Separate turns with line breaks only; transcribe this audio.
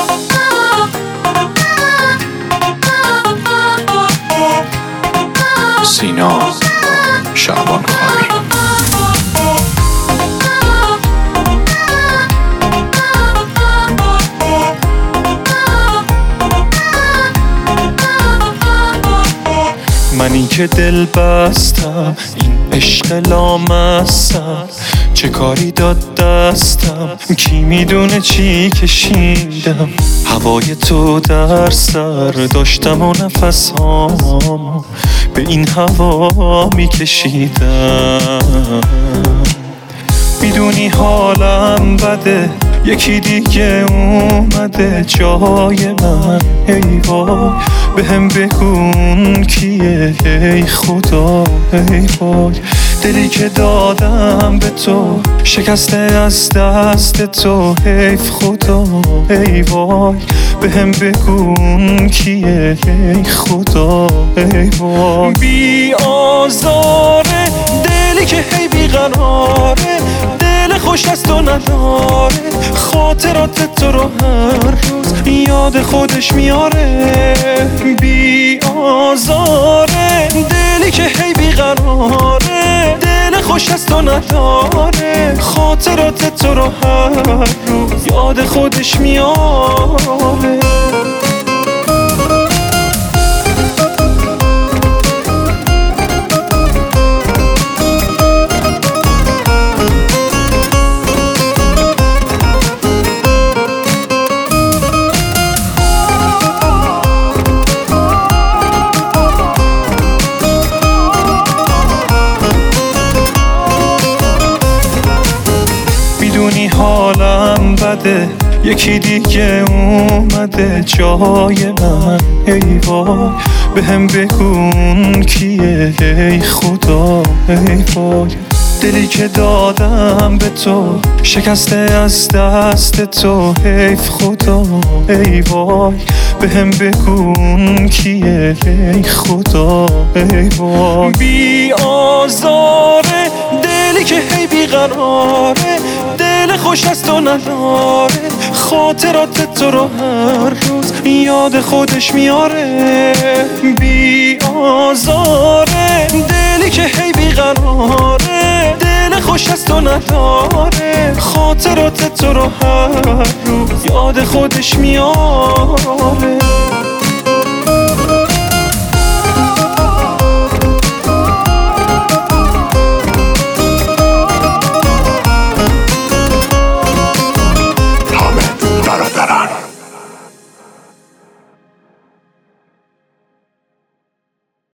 سینا شعبان خانی. منی که دل بستم این عشق لامستم، چه کاری داد دستم کی میدونه چی کشیدم. هوای تو در سر داشتم و نفسام به این هوا میکشیدم. میدونی حالم بده، یکی دیگه اومده جای من. ای وای بهم بگون کیه ای خدا. ای وای دلی که دادم به تو شکسته از دست تو. حیف خدا. ای وای بهم بگون کیه ای خدا. ای وای بی آزاره دلی که هی بیقراره، دل خوش از تو نداره، خاطرات تو رو هر روز یاد خودش میاره. بی آزاره دلی که هی بیقراره، دل خوش از تو نداره، خاطرات تو رو هر روز یاد خودش میاره. میدونی حالم بده، یکی دیگه اومده جای من. ای وای بهم بگون کیه ای خدا. ای وای دلی که دادم به تو شکسته از دست تو. حیف خدا. ای وای بهم بگون کیه ای خدا. ای وای بی آزاره دلی که هی بیقراره، دل خوش از تو نداره، خاطرات تو رو هر روز یاد خودش میاره. بی آزاره دلی که هی بیقراره، دل خوش از تو نداره، خاطرات تو رو هر روز یاد خودش میاره.